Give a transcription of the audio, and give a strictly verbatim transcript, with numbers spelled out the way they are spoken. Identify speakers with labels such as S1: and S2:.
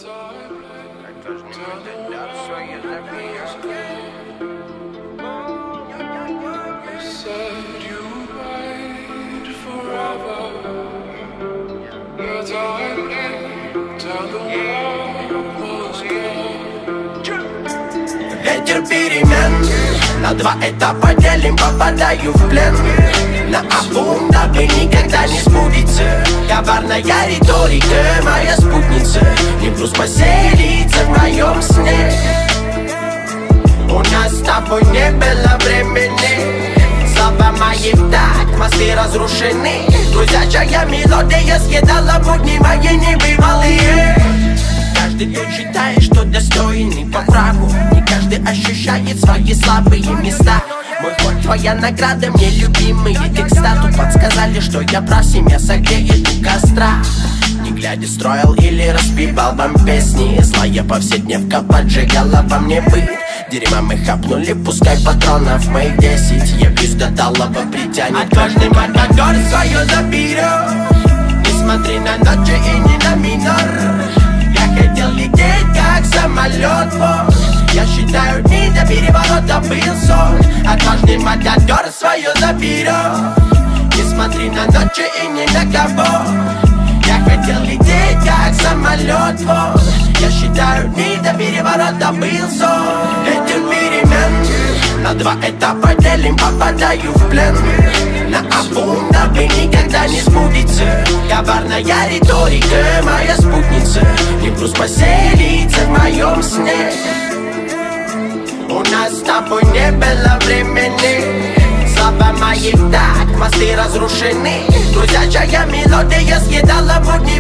S1: Ветер перемен, на два этапа делим, попадаю в плен. Наобум, дабы никогда не сбудется коварная риторика, моя спутница. Не груз поселится в моем сне. У нас с тобой не было времени. Слова мои в такт, мосты разрушены. Грузячая мелодия съедала будни мои небывалые. Каждый тут считает, что достойный по праву. Не каждый ощущает свои слабые места. Мой ход, твоя награда, мне любимые текста. Тут подсказали, что я прав, семья согреет у костра. Не глядя строил или распевал вам песни. Злая повседневка поджигала во мне быт. Дерьма мы хапнули, пускай патронов моих десять. Я бьюсь до талого, притянет. Отважный матадор свое заберет. Не смотри на ночи и не на минор. Я хотел лететь, как самолет, вот. Я считаю дни до переворота был сон. Отважный матадор свое заберет. Не смотри на ночи и ни на кого. Я хотел лететь, как самолет, вот. Я считаю дни до переворота был сон. Ветер перемен, на два этапа делим, попадаю в плен. Наобум, дабы никогда не сбудется коварная риторика, моя спутница. Не груз поселится в моем сне. У нас с тобой не было времени. Слова мои в такт, мосты разрушены. Грузячая мелодия съедала будни